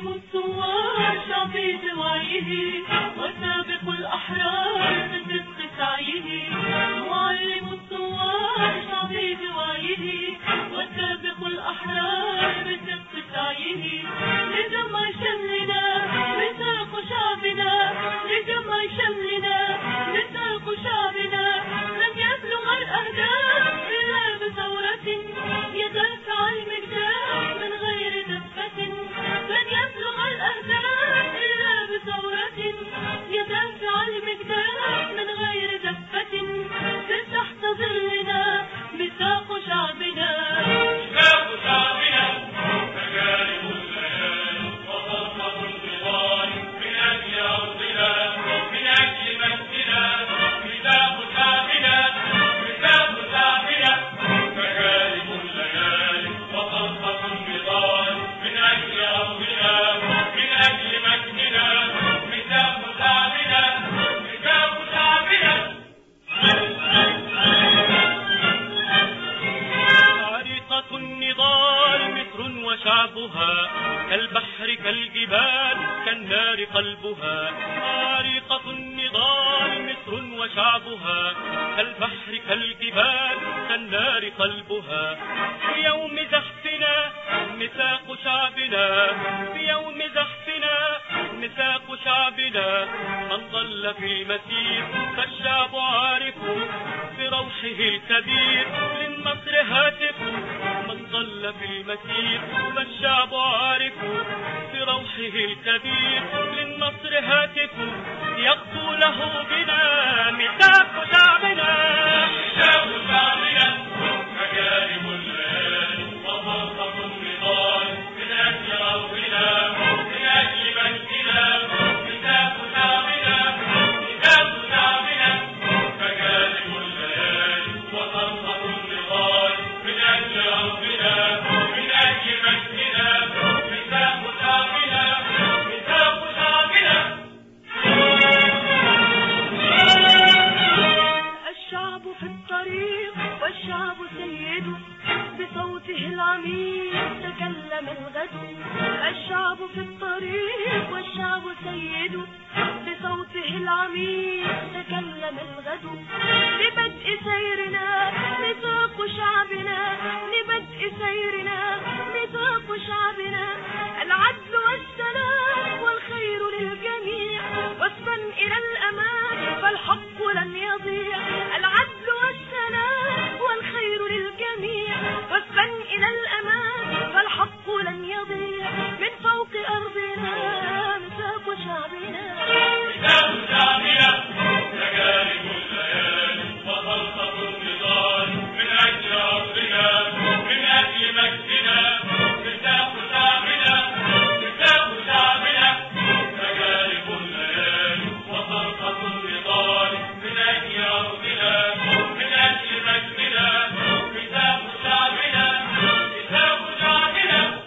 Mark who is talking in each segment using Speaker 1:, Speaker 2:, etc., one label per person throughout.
Speaker 1: معلم الثوار شعبي بوعيه وسابق الأحرار بصدق سعيه. معلم الثوار شعبي بوعيه وسابق الأحرار بصدق سعيه. لجمع شملنا ميثاق شعبنا، لجمع شملنا ميثاق شعبنا. لن يبلغ الأهداف إلا بثورة يدافع المجداف من غير دفة. لن يبلغ الأهداف إلا بثورة يدافع المجداف من غير دفة. تحت ظلنا ميثاق شعبنا، ميثاق شعبنا. تجارب الليالي وصرخة النضال من أجل أرضنا، من أجل مجدنا. ميثاق شعبنا، ميثاق شعبنا. تجارب الليالي وصرخة النضال من أجل أرضنا، من أجل مجدنا. ميثاق شعبنا، ميثاق شعبنا. عريقة النضال مصر وشعبها كالبحر كالجبال كالنار قلبها. عريقة النضال مصر وشعبها كالبحر كالجبال كالنار قلبها. في يوم زحفنا ميثاق شعبنا، في يوم زحفنا ميثاق شعبنا. من ضل في المسير فالشعب عارف بروحه الكبير للنصر هاتف. من ضل في المسير فالشعب عارف بروحه الكبير للنصر هاتف. يغدو له بنا ميثاق شعبنا، ميثاق شعبنا. تجارب الليالي وصرخة النضال من أجل أرضنا، من أجل مجدنا. ميثاق شعبنا، ميثاق شعبنا. تجارب الليالي وصرخة النضال من أجل أرضنا، من أجل مجدنا. ميثاق شعبنا، ميثاق شعبنا. الشعب في الطريق والشعب سيده بصوته العميق تكلم الغد. الشعب في الطريق والشعب سيده بصوته العميق تكلم الغد. لبدء سيرنا ميثاق شعبنا، لبدء سيرنا ميثاق شعبنا. العدل والسلام والخير للجميع وصلا إلى الأمان فالحق لن يضيع. العدل والسلام والخير للجميع وصلا إلى الأمان فالحق لن يضيع. من فوق أرضنا ميثاق شعبنا، ميثاق شعبنا. تجارب الليالي وصرخة النضال من أجل أرضنا، من أجل مجدنا. ميثاق شعبنا، ميثاق شعبنا. تجارب الليالي وصرخة النضال من أجل أرضنا، من أجل مجدنا. ميثاق شعبنا، ميثاق شعبنا.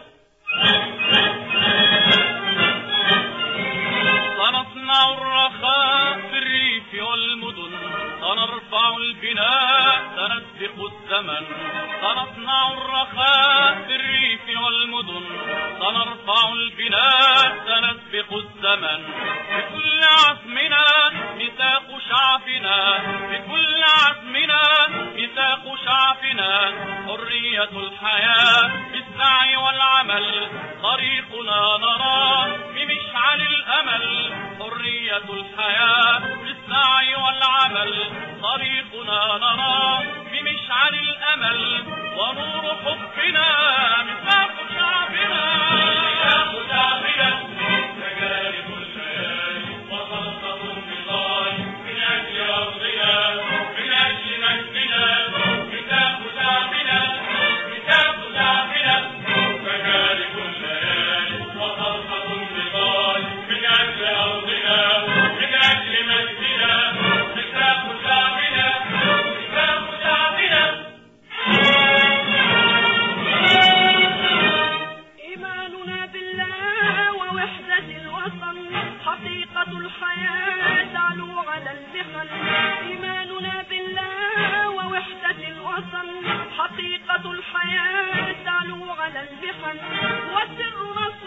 Speaker 1: سنصنع الرخاء في الريف والمدن، سنرفع البناء سنسبق الزمن. سنصنع الرخاء في الريف والمدن، سنرفع البناء سنسبق الزمن. بكل عزمنا ميثاق شعبنا، بكل عزمنا ميثاق شعبنا. حرية الحياة بالسعي والعمل طريقنا نرى بمشعل الأمل. حرية الحياة بالسعي والعمل طريقنا نرى بمشعل الأمل. ونور حبنا ميثاق شعبنا، ميثاق شعبنا. تجارب الليالي وصرخة النضال من أجل أرضنا، من أجل مجدنا. ميثاق شعبنا، ميثاق شعبنا. تجارب الليالي وصرخة النضال من أجل أرضنا، من أجل مجدنا. ميثاق شعبنا، ميثاق شعبنا. إيماننا بالله ووحدة الوطن حقيقة الحياة تعلو على المحن. إيماننا بالله ووحدة الوطن حقيقة الحياة تعلو على المحن. وسر